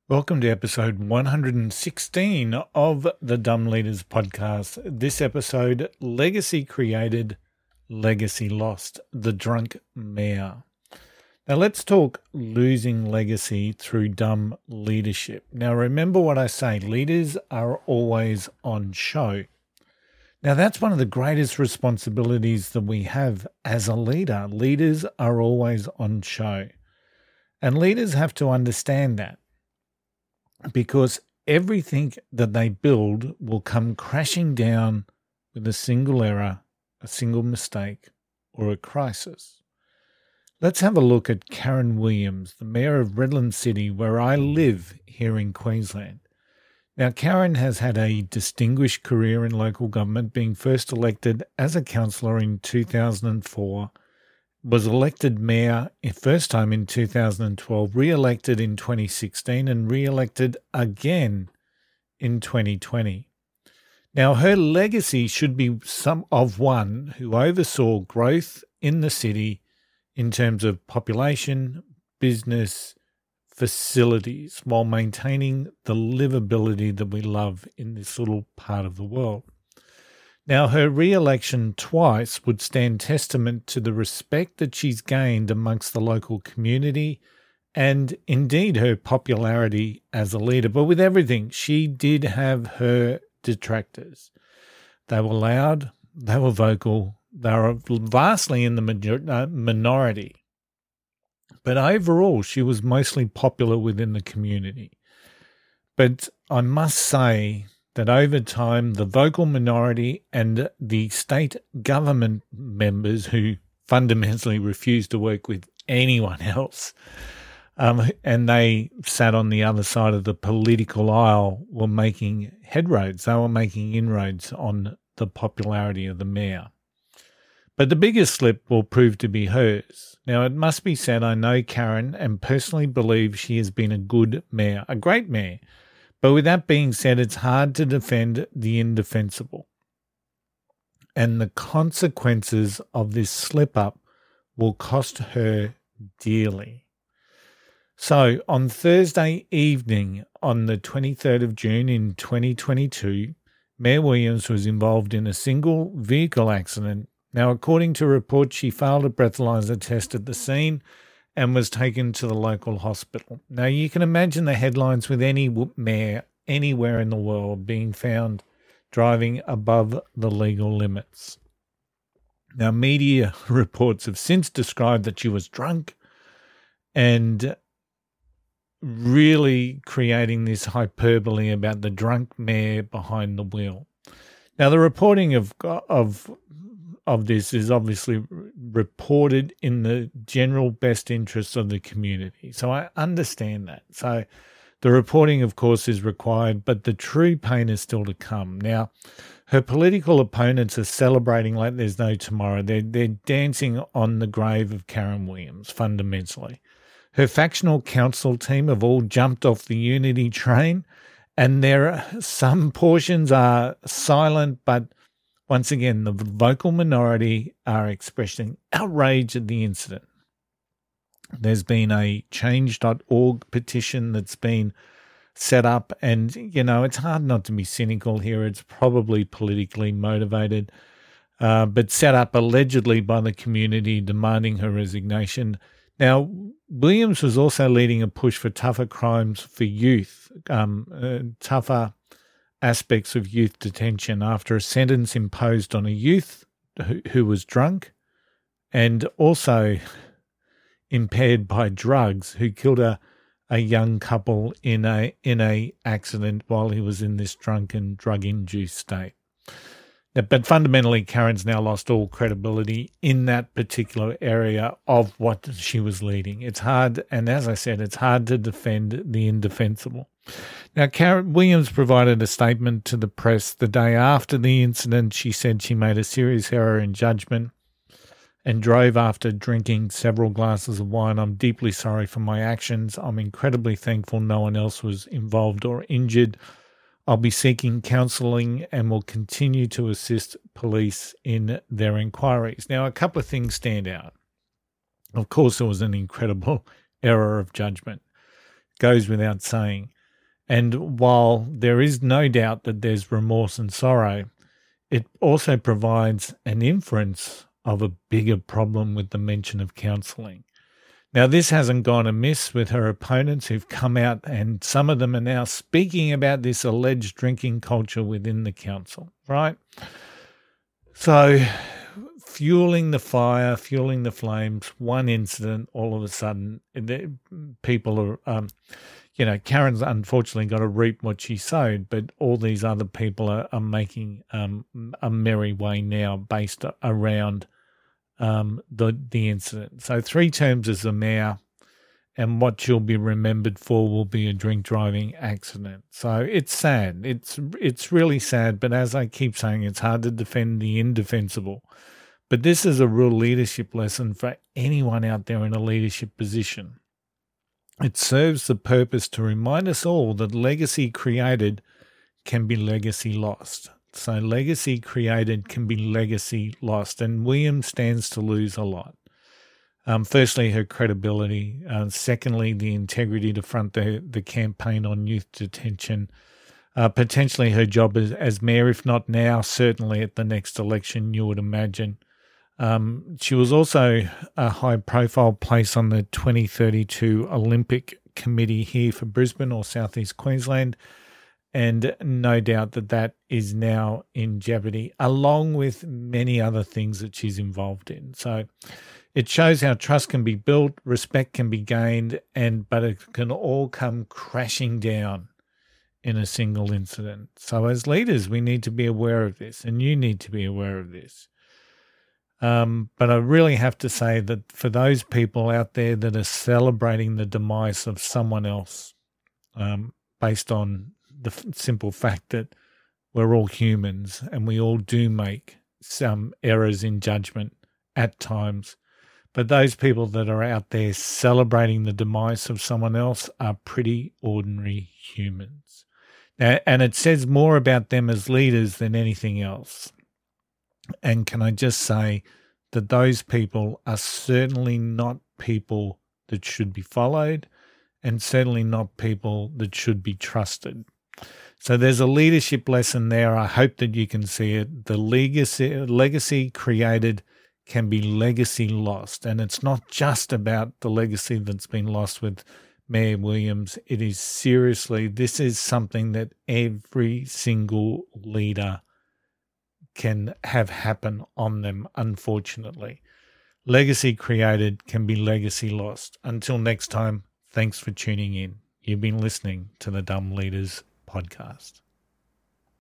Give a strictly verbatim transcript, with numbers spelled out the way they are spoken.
Welcome to episode one hundred sixteen of the Dumb Leaders podcast. This episode, Legacy Created, Legacy Lost, the Drunk Mayor. Now let's talk losing legacy through dumb leadership. Now remember what I say, leaders are always on show. Now that's one of the greatest responsibilities that we have as a leader. Leaders are always on show. And leaders have to understand that, because everything that they build will come crashing down with a single error, a single mistake, or a crisis. Let's have a look at Karen Williams, the Mayor of Redland City, where I live here in Queensland. Now, Karen has had a distinguished career in local government, being first elected as a councillor in two thousand four, was elected mayor first time in two thousand twelve, re-elected in twenty sixteen, and re-elected again in twenty twenty. Now, her legacy should be some of one who oversaw growth in the city in terms of population, business, facilities, while maintaining the livability that we love in this little part of the world. Now, her re-election twice would stand testament to the respect that she's gained amongst the local community and indeed her popularity as a leader. But with everything, she did have her detractors. They were loud, they were vocal, they were vastly in the major- uh, minority. But overall, she was mostly popular within the community. But I must say that over time, the vocal minority and the state government members who fundamentally refused to work with anyone else, um, and they sat on the other side of the political aisle, were making headroads. They were making inroads on the popularity of the mayor. But the biggest slip will prove to be hers. Now, it must be said, I know Karen and personally believe she has been a good mayor, a great mayor. But with that being said, it's hard to defend the indefensible. And the consequences of this slip-up will cost her dearly. So on Thursday evening, on the twenty-third of June in twenty twenty-two, Mayor Williams was involved in a single vehicle accident. Now, according to reports, she failed a breathalyzer test at the scene and was taken to the local hospital. Now, you can imagine the headlines with any mayor anywhere in the world being found driving above the legal limits. Now, media reports have since described that she was drunk and really creating this hyperbole about the drunk mayor behind the wheel. Now, the reporting of of of this is obviously reported in the general best interests of the community. So I understand that. So the reporting, of course, is required, but the true pain is still to come. Now, her political opponents are celebrating like there's no tomorrow. They're, they're dancing on the grave of Karen Williams, fundamentally. Her factional council team have all jumped off the Unity train, and there are some portions are silent, but once again, the vocal minority are expressing outrage at the incident. There's been a change dot org petition that's been set up, and, you know, it's hard not to be cynical here. It's probably politically motivated, uh, but set up allegedly by the community demanding her resignation. Now, Williams was also leading a push for tougher crimes for youth, um, uh, tougher aspects of youth detention after a sentence imposed on a youth who, who was drunk and also impaired by drugs, who killed a, a young couple in a in a accident while he was in this drunken, drug-induced state. But fundamentally, Karen's now lost all credibility in that particular area of what she was leading. It's hard, and as I said, it's hard to defend the indefensible. Now, Karen Williams provided a statement to the press the day after the incident. She said she made a serious error in judgment and drove after drinking several glasses of wine. I'm deeply sorry for my actions. I'm incredibly thankful no one else was involved or injured. I'll be seeking counselling and will continue to assist police in their inquiries. Now, a couple of things stand out. Of course, it was an incredible error of judgment. goes without saying. And while there is no doubt that there's remorse and sorrow, it also provides an inference of a bigger problem with the mention of counselling. Now, this hasn't gone amiss with her opponents who've come out, and some of them are now speaking about this alleged drinking culture within the council, right? So, fueling the fire, fueling the flames, one incident, all of a sudden, people are, um, you know, Karen's unfortunately got to reap what she sowed, but all these other people are, are making um, a merry way now based around um, the the incident. So three terms as the mayor, and what she'll be remembered for will be a drink driving accident. So it's sad. It's it's really sad. But as I keep saying, it's hard to defend the indefensible. But this is a real leadership lesson for anyone out there in a leadership position. It serves the purpose to remind us all that legacy created can be legacy lost. So legacy created can be legacy lost, and Williams stands to lose a lot. Um, firstly, her credibility. Uh, secondly, the integrity to front the, the campaign on youth detention. Uh, potentially her job as, as mayor, if not now, certainly at the next election, you would imagine. Um, she was also a high-profile place on the twenty thirty-two Olympic Committee here for Brisbane or Southeast Queensland, and no doubt that that is now in jeopardy, along with many other things that she's involved in. So it shows how trust can be built, respect can be gained, and but it can all come crashing down in a single incident. So as leaders, we need to be aware of this, and you need to be aware of this. Um, but I really have to say that for those people out there that are celebrating the demise of someone else, um, based on the f- simple fact that we're all humans and we all do make some errors in judgment at times, but those people that are out there celebrating the demise of someone else are pretty ordinary humans. Now, and it says more about them as leaders than anything else. And can I just say that those people are certainly not people that should be followed, and certainly not people that should be trusted. So there's a leadership lesson there. I hope that you can see it. The legacy, legacy created can be legacy lost. And it's not just about the legacy that's been lost with Mayor Williams. It is seriously, this is something that every single leader can have happen on them, unfortunately. Legacy created can be legacy lost. Until next time, thanks for tuning in. You've been listening to the Dumb Leaders Podcast.